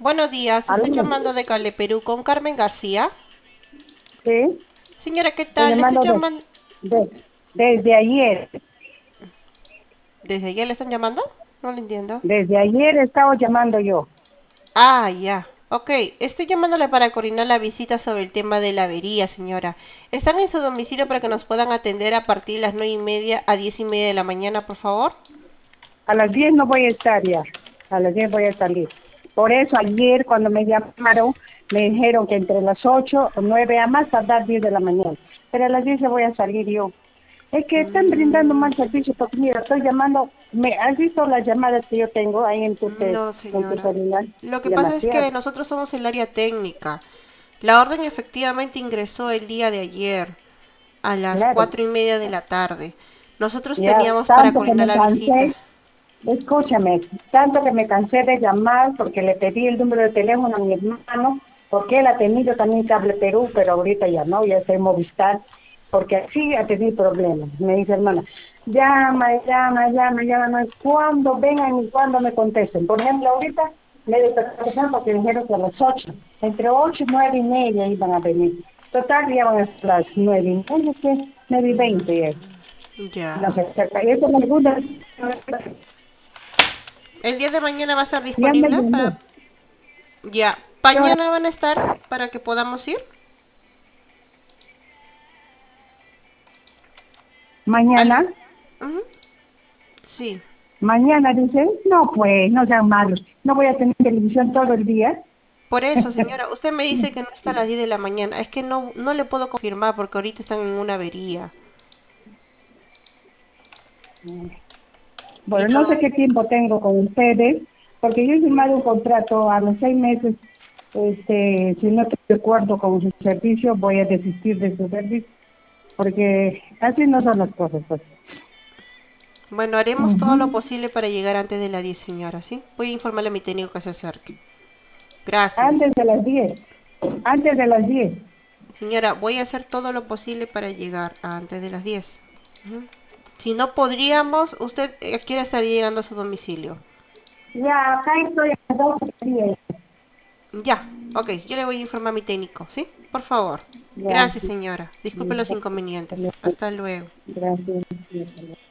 Buenos días, estoy Aló, llamando de Cale, Perú con Carmen García. sí, Señora, ¿qué estoy tal? Le estoy llamando llamando... desde ayer. ¿Desde ayer le están llamando? No lo entiendo. Desde ayer he estado llamando yo. Ah, ya. Ok, estoy llamándole para coordinar la visita sobre el tema de la avería, señora. ¿Están en su domicilio para que nos puedan atender a partir de las 9:30 a 10:30 de la mañana, por favor? A las 10 no voy a estar ya. A las 10 voy a salir. Por eso ayer cuando me llamaron me dijeron que entre las 8 o 9 a más tardar 10 de la mañana. Pero a las 10 voy a salir yo. Es que están brindando Mm, mal servicio porque mira, estoy llamando. ¿Has visto las llamadas que yo tengo ahí no, en tu señora. celular? Lo que pasa es Demasiado. que nosotros somos el área técnica. La orden efectivamente ingresó el día de ayer, a las Claro. 4:30 de la tarde. Nosotros Ya, teníamos para tanto que coordinar me la visita. cansé. Escúchame, tanto que me cansé de llamar porque le pedí el número de teléfono a mi hermano, porque él ha tenido también Cable Perú, pero ahorita ya no, ya está en Movistar, porque así ha tenido problemas. Me dice hermana, llama, cuando vengan y cuando me contesten. Por ejemplo, ahorita me despertaron porque dijeron que a las 8, entre 8 y 9:30 iban a venir. Total, ya van a ser las 9:30, que 9:20 ya. Ya. No sé, cerca. Y eso me gusta. El día de mañana va a estar Ya me disponible llamó. para... Ya. ¿Qué hora? Mañana van a estar para que podamos ir. Mañana. Al... Ujú. Sí. Mañana dicen, no pues, no sean malos. No voy a tener televisión todo el día. Por eso, señora, usted me dice que no está a las 10 de la mañana. Es que no le puedo confirmar porque ahorita están en una avería. Y Bueno, no sé todo... qué tiempo tengo con ustedes, porque yo he firmado un contrato a los 6 meses. Si no estoy de acuerdo con su servicio, voy a desistir de su servicio, porque así no son las cosas, pues. Bueno, haremos todo lo Ujú. posible para llegar antes de las 10, señora, ¿sí? Voy a informarle a mi técnico que se acerque. Gracias. Antes de las 10. Antes de las 10. Señora, voy a hacer todo lo posible para llegar antes de las 10. Ujú. Si no podríamos, ¿usted quiere estar llegando a su domicilio? Ya, acá estoy a las 12:10. Ya, ok, yo le voy a informar a mi técnico, ¿sí? Por favor. Ya, Gracias, señora. Disculpe los inconvenientes. ya, Hasta luego. gracias.